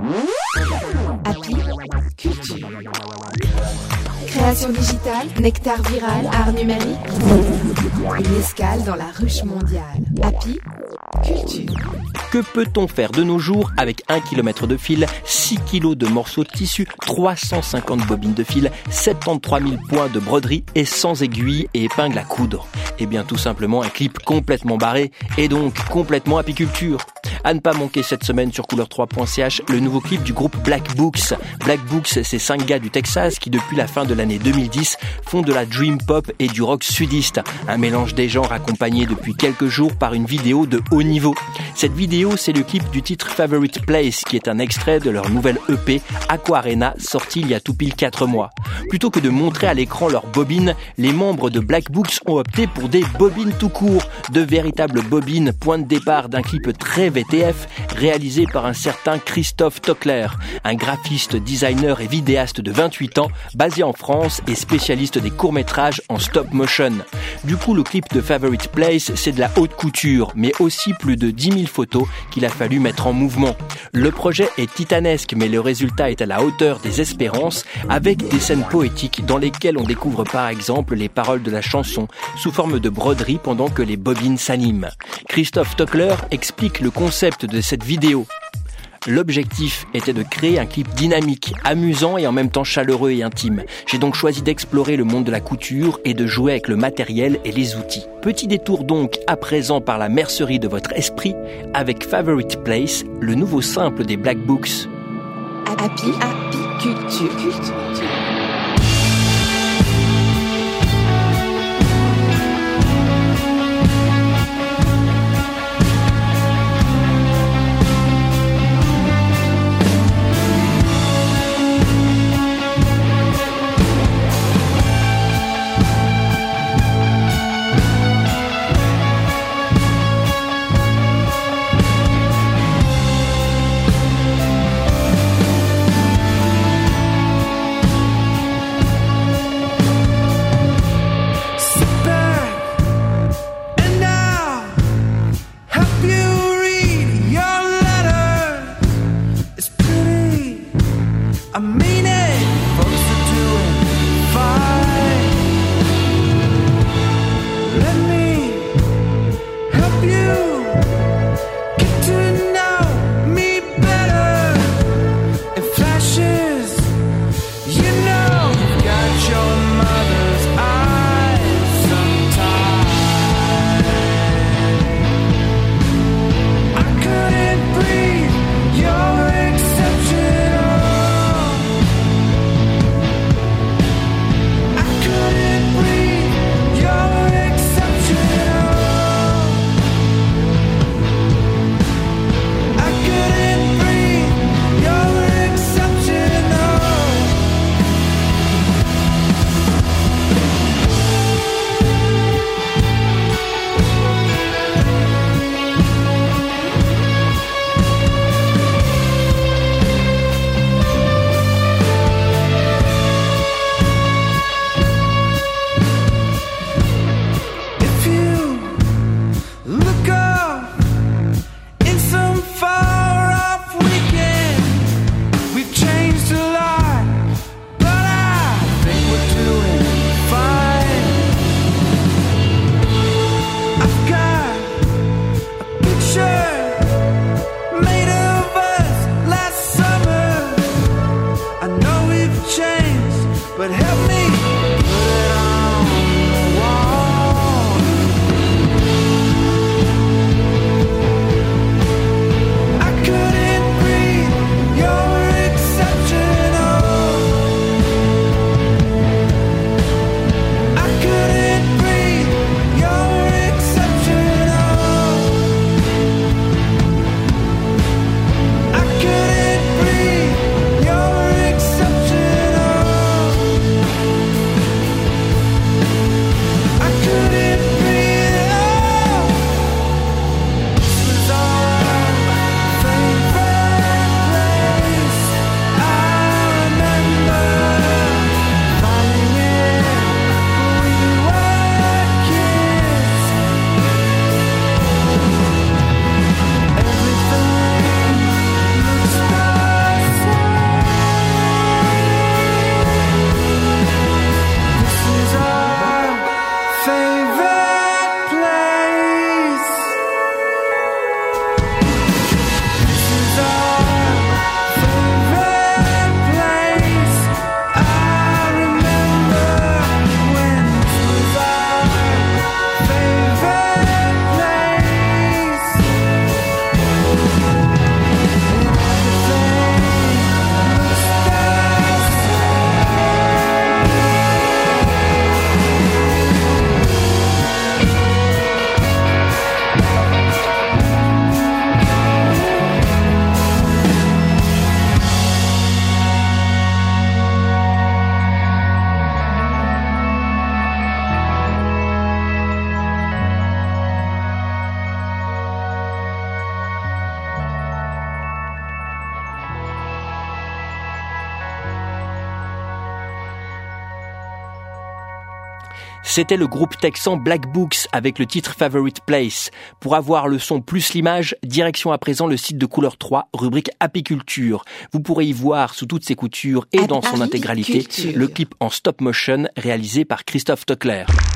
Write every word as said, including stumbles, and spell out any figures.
Happy Culture. Création digitale, nectar viral, art numérique. Une escale dans la ruche mondiale. Happy Culture. Que peut-on faire de nos jours avec un kilomètre de fil, six kilos de morceaux de tissu, trois cent cinquante bobines de fil, soixante-treize mille points de broderie et cent aiguilles et épingles à coudre? Eh bien tout simplement un clip complètement barré et donc complètement apiculture. À ne pas manquer cette semaine sur couleur trois point c h le nouveau clip du groupe Black Books. Black Books, c'est cinq gars du Texas qui depuis la fin de l'année deux mille dix font de la dream pop et du rock sudiste. Un mélange des genres accompagné depuis quelques jours par une vidéo de haut niveau. Cette vidéo, c'est le clip du titre Favorite Place qui est un extrait de leur nouvelle E P Aquarena sorti il y a tout pile quatre mois. Plutôt que de montrer à l'écran leurs bobines, les membres de Black Books ont opté pour des bobines tout court, de véritables bobines, point de départ d'un clip très V T F réalisé par un certain Christophe Tockler, un graphiste, designer et vidéaste de vingt-huit ans, basé en France et spécialiste des courts-métrages en stop motion. Du coup, le clip de Favorite Place, c'est de la haute couture, mais aussi plus de dix mille photos qu'il a fallu mettre en mouvement. Le projet est titanesque, mais le résultat est à la hauteur des espérances, avec des scènes poétiques dans lesquelles on découvre par exemple les paroles de la chanson sous forme de broderie pendant que les bobines s'animent. Christophe Tockler explique le concept de cette vidéo. L'objectif était de créer un clip dynamique, amusant et en même temps chaleureux et intime. J'ai donc choisi d'explorer le monde de la couture et de jouer avec le matériel et les outils. Petit détour donc à présent par la mercerie de votre esprit avec Favorite Place, le nouveau simple des Black Books. Happy, happy culture. culture. I C'était le groupe texan Black Books avec le titre Favorite Place. Pour avoir le son plus l'image, direction à présent le site de Couleur trois, rubrique apiculture. Vous pourrez y voir sous toutes ses coutures et dans son intégralité le clip en stop motion réalisé par Christophe Tockler.